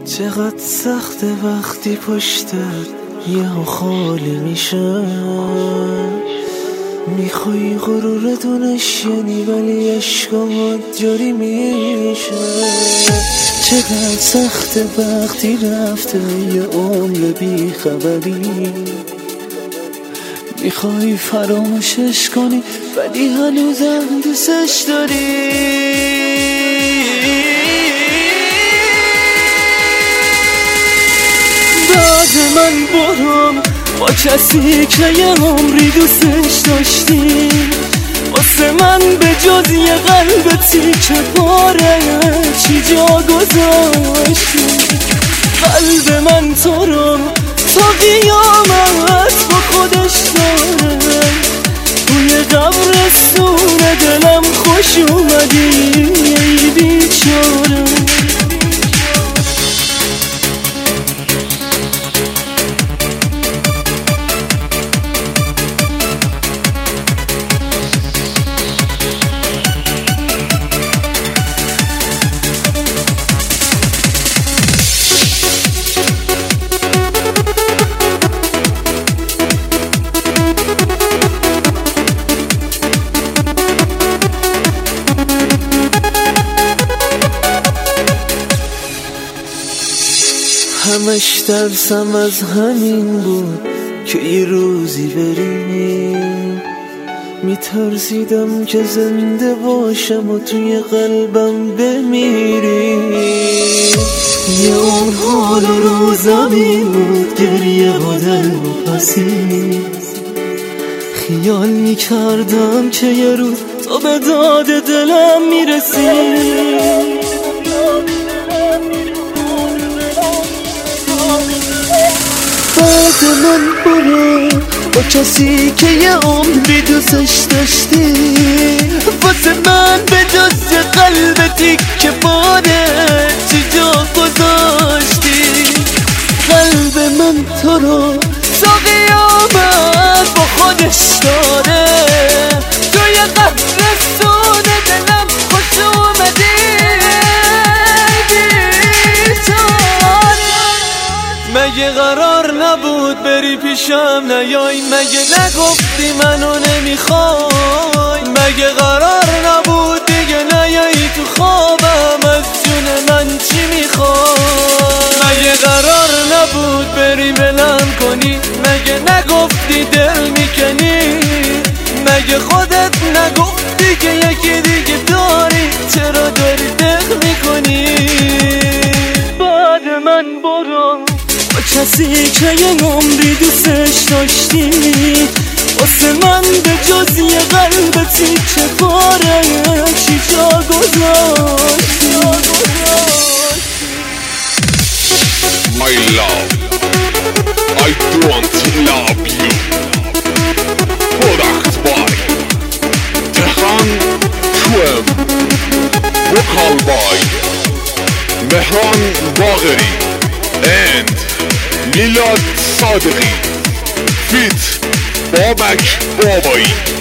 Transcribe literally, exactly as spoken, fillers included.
چقدر سخته وقتی پشتت یهو خالی میشه، میخوای غرورتو نشینی ولی عشقات جاری میشه. چقدر سخته وقتی رفته یه عمر بی خبری، میخوای فراموشش کنی ولی هنوزم دوستش داری. بعد من برم با کسی که یه عمری دوستش داشتی، واسه من به جز یه قلب تیکه پاره چی جا گذاشتی؟ قلب من تو رو تا قیامت با خودش داره، توی قبرستون دلم خوش اومدی ای بیچاره. همش ترسم از همین بود که یه روزی بری، میترسیدم که زنده باشم و توی قلبم بمیری. یه اون حال و روزمی بود گریه و دل و پسی، خیال میکردم که یه روز تو به داد دلم میرسی. بعد من برو با کسی که یه عمری دوستش داشتی، واسه من به جز یه قلب تیکه پاره چی جا گذاشتی؟ قلب من تو رو تا قیامت با خودش داره، توی قبرستون دلم خوش اومدی بیچاره. مگه قرار نبود بری پیشم نیای؟ مگه نگفتی منو نمیخوای؟ مگه قرار نبود دیگه نیایی تو خوابم؟ از جون من چی میخوای؟ مگه قرار نبود بری ولم کنی؟ مگه نگفتی دل میکنی؟ مگه خودت نگفتی که یکی دیگه داری؟ چرا داری دق میکنی؟ بعد من برو کسی که یه عمری دوستش داشتی، واسه من به جز یه قلب تیکه پاره چی جا گذاشتی؟ My love, I don't love you. Product by Tehran Twem. Vocal by Mehran Bagheri and میلاد صادقی. فیت بابک بابایی.